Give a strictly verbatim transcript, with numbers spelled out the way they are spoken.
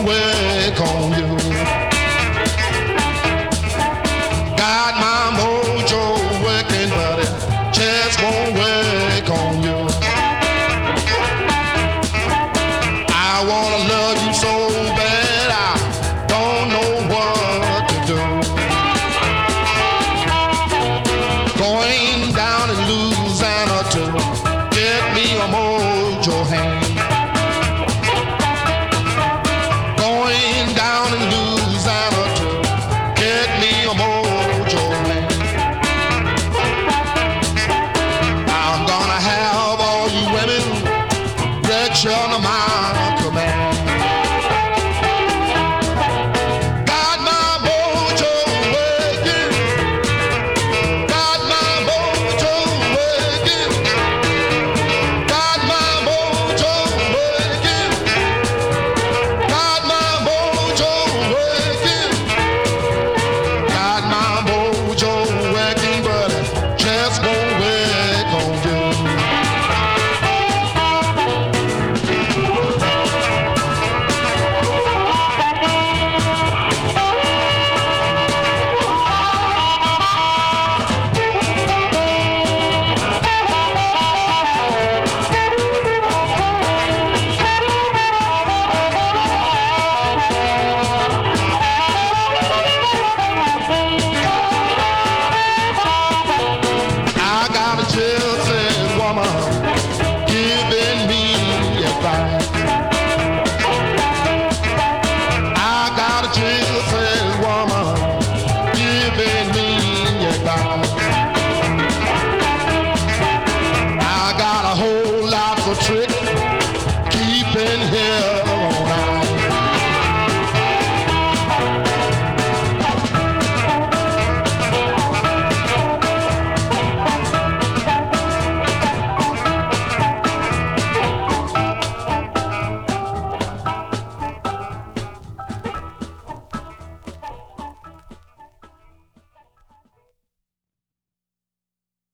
work on you. Got my mojo working, but it just won't work on you. I wanna love you so bad, I don't know what to do. Going down in Louisiana to get me a mojo hand. Going down in Louisiana to get me a mojo hand. I'm gonna have all you women wretched under my command. Got my mojo working. Got my mojo working. Got my mojo working. Got my mojo working. Got my mojo working, but it just won't work on you. I got a gypsy woman giving me advice. I got a gypsy woman giving me advice. I got a whole lot of tricks keeping here